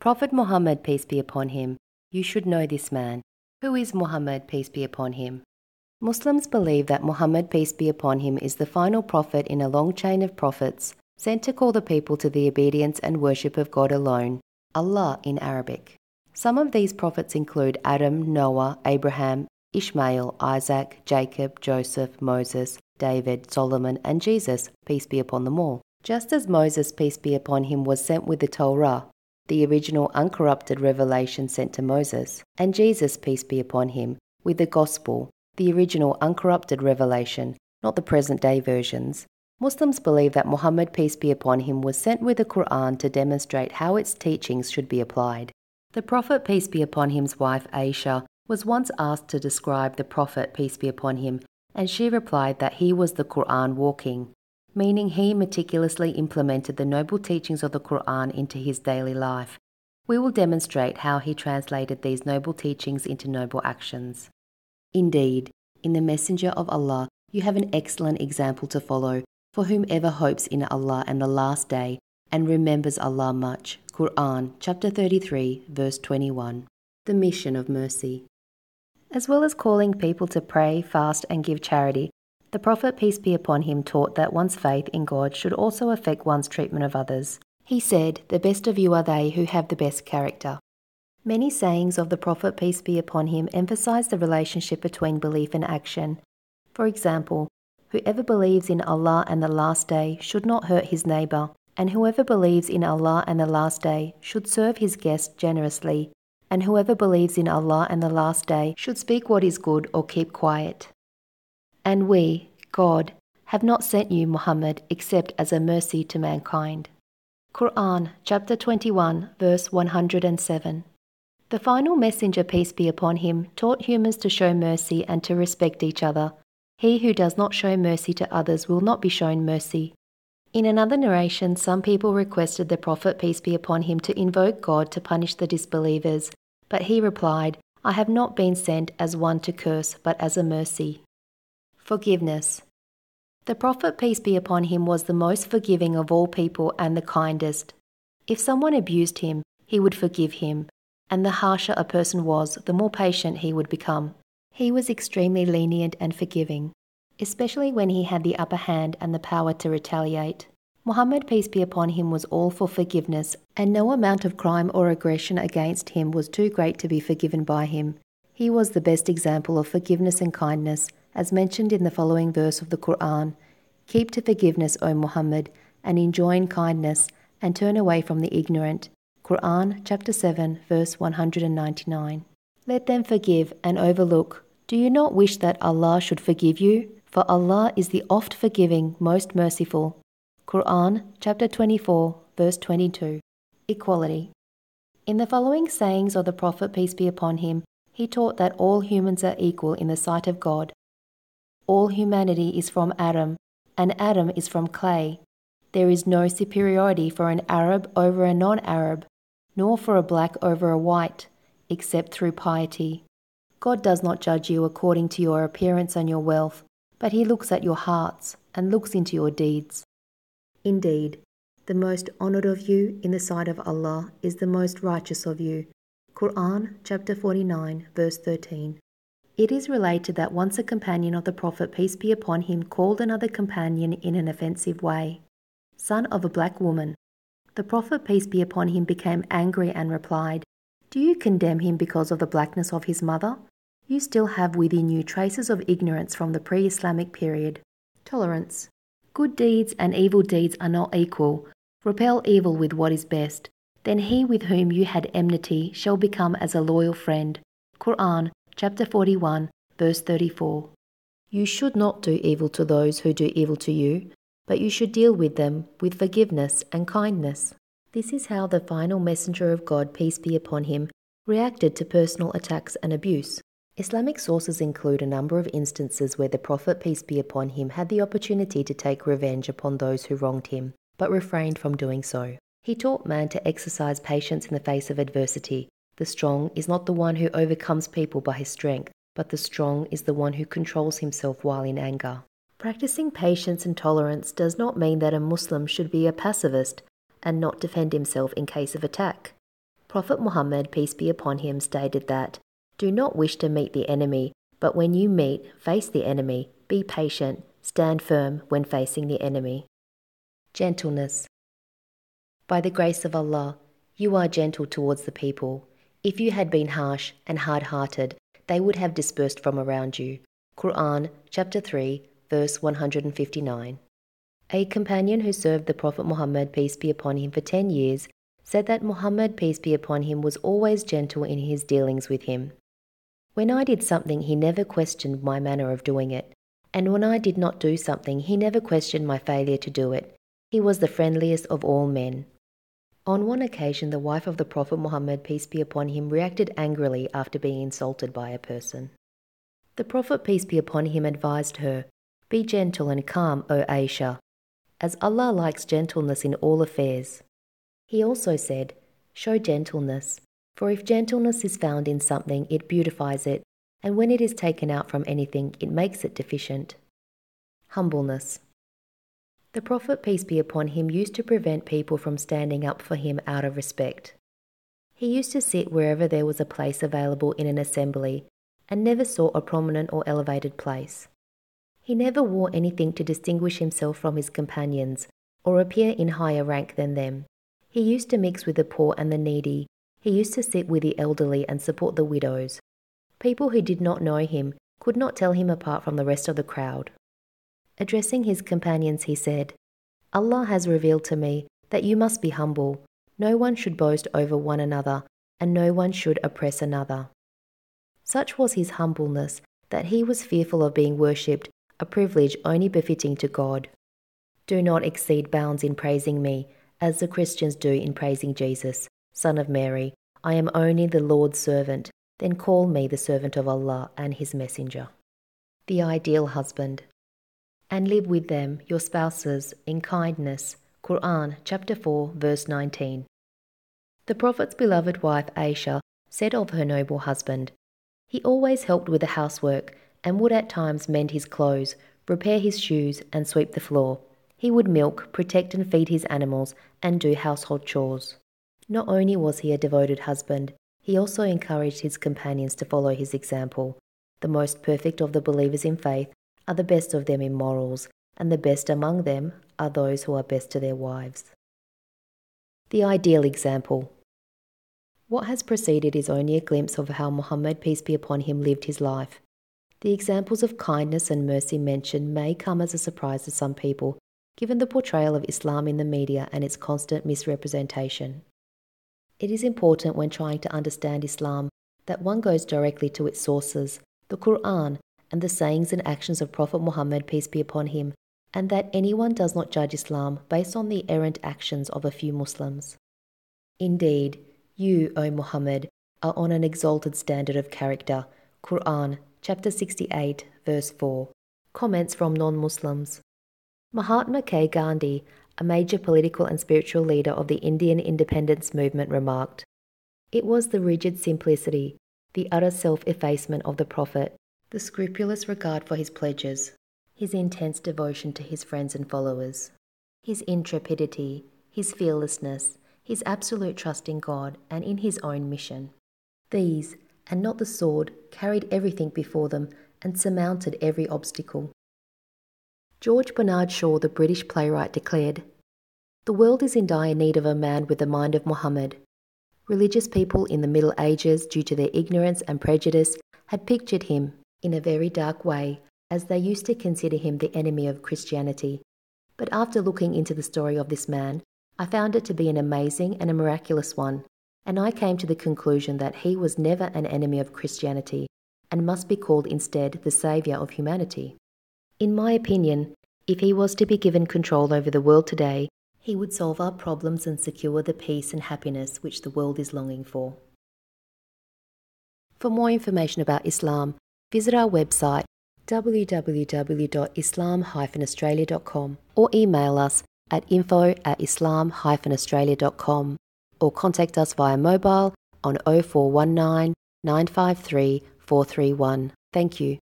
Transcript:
Prophet Muhammad, peace be upon him. You should know this man. Who is Muhammad, peace be upon him? Muslims believe that Muhammad, peace be upon him, is the final prophet in a long chain of prophets sent to call the people to the obedience and worship of God alone, Allah in Arabic. Some of these prophets include Adam, Noah, Abraham, Ishmael, Isaac, Jacob, Joseph, Moses, David, Solomon, and Jesus, peace be upon them all. Just as Moses, peace be upon him, was sent with the Torah, the original uncorrupted revelation sent to Moses, and Jesus, peace be upon him, with the Gospel, the original uncorrupted revelation, not the present-day versions. Muslims believe that Muhammad, peace be upon him, was sent with the Quran to demonstrate how its teachings should be applied. The Prophet, peace be upon him's wife, Aisha, was once asked to describe the Prophet, peace be upon him, and she replied that he was the Quran walking, meaning he meticulously implemented the noble teachings of the Quran into his daily life. We will demonstrate how he translated these noble teachings into noble actions. Indeed, in the Messenger of Allah, you have an excellent example to follow for whomever hopes in Allah and the Last Day and remembers Allah much. Quran, chapter 33, verse 21. The mission of mercy. As well as calling people to pray, fast, and give charity, the Prophet, peace be upon him, taught that one's faith in God should also affect one's treatment of others. He said, "The best of you are they who have the best character." Many sayings of the Prophet, peace be upon him, emphasize the relationship between belief and action. For example, whoever believes in Allah and the Last Day should not hurt his neighbor, and whoever believes in Allah and the Last Day should serve his guests generously, and whoever believes in Allah and the Last Day should speak what is good or keep quiet. And we, God, have not sent you, Muhammad, except as a mercy to mankind. Quran, chapter 21, verse 107. The final messenger, peace be upon him, taught humans to show mercy and to respect each other. He who does not show mercy to others will not be shown mercy. In another narration, some people requested the Prophet, peace be upon him, to invoke God to punish the disbelievers, but he replied, "I have not been sent as one to curse, but as a mercy." Forgiveness. The Prophet, peace be upon him, was the most forgiving of all people and the kindest. If someone abused him, he would forgive him, and the harsher a person was, the more patient he would become. He was extremely lenient and forgiving, especially when he had the upper hand and the power to retaliate. Muhammad, peace be upon him, was all for forgiveness, and no amount of crime or aggression against him was too great to be forgiven by him. He was the best example of forgiveness and kindness, as mentioned in the following verse of the Quran. "Keep to forgiveness, O Muhammad, and enjoin kindness, and turn away from the ignorant." Quran, chapter 7, verse 199. Let them forgive and overlook. Do you not wish that Allah should forgive you? For Allah is the oft forgiving, most merciful. Quran, chapter 24, verse 22. Equality. In the following sayings of the Prophet, peace be upon him, he taught that all humans are equal in the sight of God. All humanity is from Adam, and Adam is from clay. There is no superiority for an Arab over a non-Arab, nor for a black over a white, except through piety. God does not judge you according to your appearance and your wealth, but he looks at your hearts and looks into your deeds. Indeed, the most honored of you in the sight of Allah is the most righteous of you. Quran, chapter 49, verse 13. It is related that once a companion of the Prophet, peace be upon him, called another companion in an offensive way, "Son of a black woman." The Prophet, peace be upon him, became angry and replied, "Do you condemn him because of the blackness of his mother? You still have within you traces of ignorance from the pre-Islamic period." Tolerance. Good deeds and evil deeds are not equal. Repel evil with what is best. Then he with whom you had enmity shall become as a loyal friend. Quran, chapter 41, verse 34. You should not do evil to those who do evil to you, but you should deal with them with forgiveness and kindness. This is how the final messenger of God, peace be upon him, reacted to personal attacks and abuse. Islamic sources include a number of instances where the Prophet, peace be upon him, had the opportunity to take revenge upon those who wronged him, but refrained from doing so. He taught man to exercise patience in the face of adversity. The strong is not the one who overcomes people by his strength, but the strong is the one who controls himself while in anger. Practicing patience and tolerance does not mean that a Muslim should be a pacifist and not defend himself in case of attack. Prophet Muhammad, peace be upon him, stated that, "Do not wish to meet the enemy, but when you meet, face the enemy. Be patient, stand firm when facing the enemy." Gentleness. By the grace of Allah, you are gentle towards the people. If you had been harsh and hard-hearted, they would have dispersed from around you. Quran, chapter 3, verse 159. A companion who served the Prophet Muhammad, peace be upon him, for 10 years, said that Muhammad, peace be upon him, was always gentle in his dealings with him. When I did something, he never questioned my manner of doing it, and when I did not do something, he never questioned my failure to do it. He was the friendliest of all men. On one occasion, the wife of the Prophet Muhammad, peace be upon him, reacted angrily after being insulted by a person. The Prophet, peace be upon him, advised her, "Be gentle and calm, O Aisha, as Allah likes gentleness in all affairs." He also said, "Show gentleness, for if gentleness is found in something, it beautifies it, and when it is taken out from anything, it makes it deficient." Humbleness. The Prophet, peace be upon him, used to prevent people from standing up for him out of respect. He used to sit wherever there was a place available in an assembly, and never sought a prominent or elevated place. He never wore anything to distinguish himself from his companions, or appear in higher rank than them. He used to mix with the poor and the needy. He used to sit with the elderly and support the widows. People who did not know him could not tell him apart from the rest of the crowd. Addressing his companions, he said, "Allah has revealed to me that you must be humble. No one should boast over one another, and no one should oppress another." Such was his humbleness that he was fearful of being worshipped, a privilege only befitting to God. "Do not exceed bounds in praising me, as the Christians do in praising Jesus, son of Mary. I am only the Lord's servant. Then call me the servant of Allah and his messenger." The ideal husband. "And live with them, your spouses, in kindness." Quran, chapter 4, verse 19. The Prophet's beloved wife Aisha said of her noble husband, "He always helped with the housework, and would at times mend his clothes, repair his shoes, and sweep the floor. He would milk, protect and feed his animals, and do household chores." Not only was he a devoted husband, he also encouraged his companions to follow his example. The most perfect of the believers in faith are the best of them in morals, and the best among them are those who are best to their wives. The ideal example. What has preceded is only a glimpse of how Muhammad, peace be upon him, lived his life. The examples of kindness and mercy mentioned may come as a surprise to some people, given the portrayal of Islam in the media and its constant misrepresentation. It is important when trying to understand Islam that one goes directly to its sources, the Quran, and the sayings and actions of Prophet Muhammad, peace be upon him, and that anyone does not judge Islam based on the errant actions of a few Muslims. Indeed, you, O Muhammad, are on an exalted standard of character. Quran, chapter 68, verse 4. Comments from non-Muslims. Mahatma K. Gandhi, a major political and spiritual leader of the Indian independence movement, remarked, "It was the rigid simplicity, the utter self-effacement of the Prophet, the scrupulous regard for his pledges, his intense devotion to his friends and followers, his intrepidity, his fearlessness, his absolute trust in God and in his own mission. These, and not the sword, carried everything before them and surmounted every obstacle." George Bernard Shaw, the British playwright, declared, "The world is in dire need of a man with the mind of Muhammad." Religious people in the Middle Ages, due to their ignorance and prejudice, had pictured him in a very dark way, as they used to consider him the enemy of Christianity. But after looking into the story of this man, I found it to be an amazing and a miraculous one, and I came to the conclusion that he was never an enemy of Christianity, and must be called instead the saviour of humanity. In my opinion, if he was to be given control over the world today, he would solve our problems and secure the peace and happiness which the world is longing for. For more information about Islam, visit our website www.islam-australia.com or email us at info@islam-australia.com or contact us via mobile on 0419 953 431. Thank you.